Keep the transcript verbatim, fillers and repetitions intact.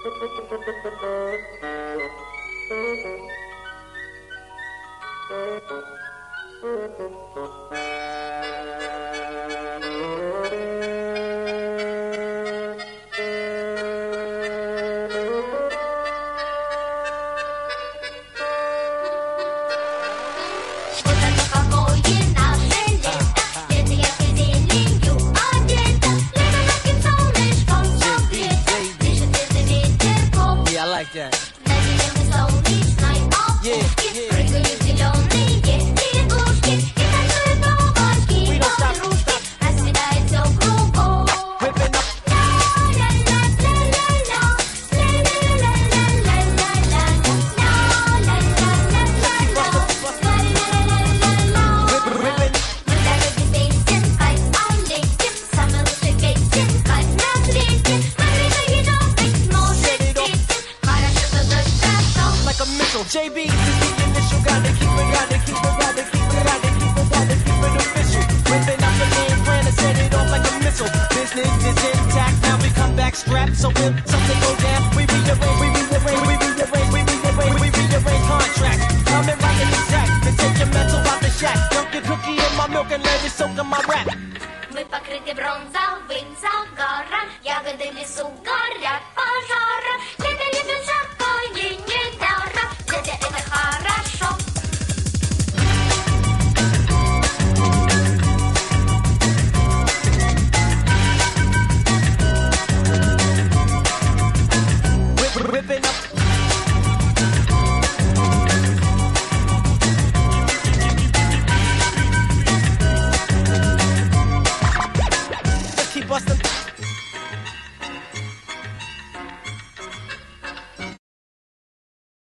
J B, this is the initial, gotta keep it, gotta keep it, gotta keep it, gotta keep it, gotta keep it official. Ripping out the game plan and set it off like a missile. Business is intact, now we come back strapped. So if something goes down, we rearrange, we rearrange, we rearrange, we rearrange, we rearrange contracts. Coming right in exact, then take your mental out the shack. Dunk your cookie in my milk and let it soak in my rap. Мы покрыты бронзовым